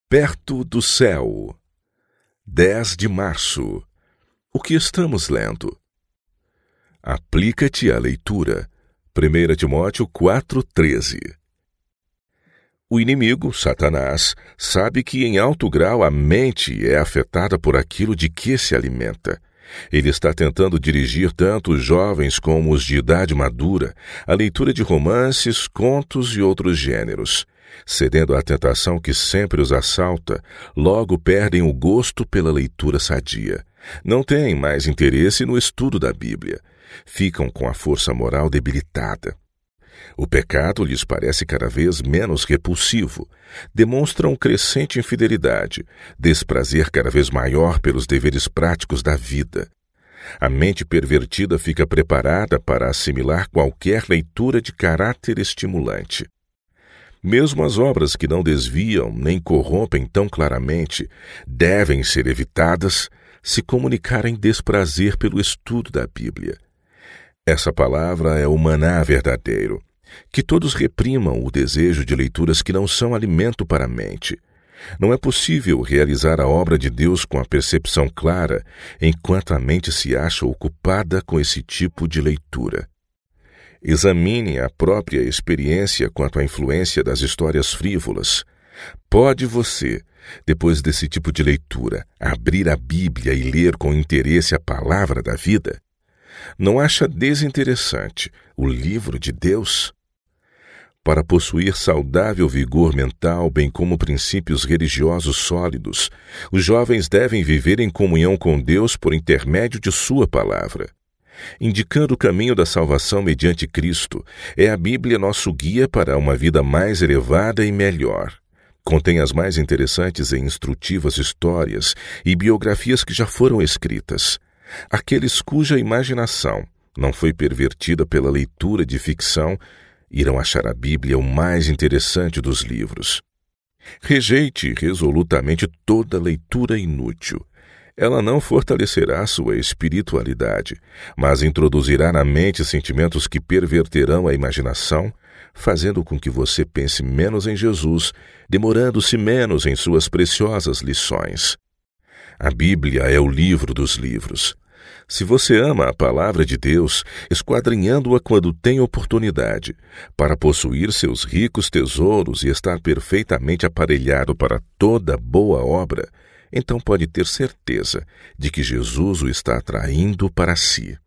Perto do céu. 10 de março. O que estamos lendo? Aplica-te à leitura. 1 Timóteo 4,13. O inimigo, Satanás, sabe que em alto grau a mente é afetada por aquilo de que se alimenta. Ele está tentando dirigir tanto os jovens como os de idade madura à leitura de romances, contos e outros gêneros. Cedendo à tentação que sempre os assalta, logo perdem o gosto pela leitura sadia. Não têm mais interesse no estudo da Bíblia. Ficam com a força moral debilitada. O pecado lhes parece cada vez menos repulsivo. Demonstram crescente infidelidade, desprazer cada vez maior pelos deveres práticos da vida. A mente pervertida fica preparada para assimilar qualquer leitura de caráter estimulante. Mesmo as obras que não desviam nem corrompem tão claramente devem ser evitadas se comunicarem desprazer pelo estudo da Bíblia. Essa palavra é o maná verdadeiro. Que todos reprimam o desejo de leituras que não são alimento para a mente. Não é possível realizar a obra de Deus com a percepção clara enquanto a mente se acha ocupada com esse tipo de leitura. Examine a própria experiência quanto à influência das histórias frívolas. Pode você, depois desse tipo de leitura, abrir a Bíblia e ler com interesse a palavra da vida? Não acha desinteressante o livro de Deus? Para possuir saudável vigor mental, bem como princípios religiosos sólidos, os jovens devem viver em comunhão com Deus por intermédio de sua palavra. Indicando o caminho da salvação mediante Cristo, é a Bíblia nosso guia para uma vida mais elevada e melhor. Contém as mais interessantes e instrutivas histórias e biografias que já foram escritas. Aqueles cuja imaginação não foi pervertida pela leitura de ficção irão achar a Bíblia o mais interessante dos livros. Rejeite resolutamente toda leitura inútil. Ela não fortalecerá sua espiritualidade, mas introduzirá na mente sentimentos que perverterão a imaginação, fazendo com que você pense menos em Jesus, demorando-se menos em suas preciosas lições. A Bíblia é o livro dos livros. Se você ama a palavra de Deus, esquadrinhando-a quando tem oportunidade, para possuir seus ricos tesouros e estar perfeitamente aparelhado para toda boa obra, então pode ter certeza de que Jesus o está atraindo para si.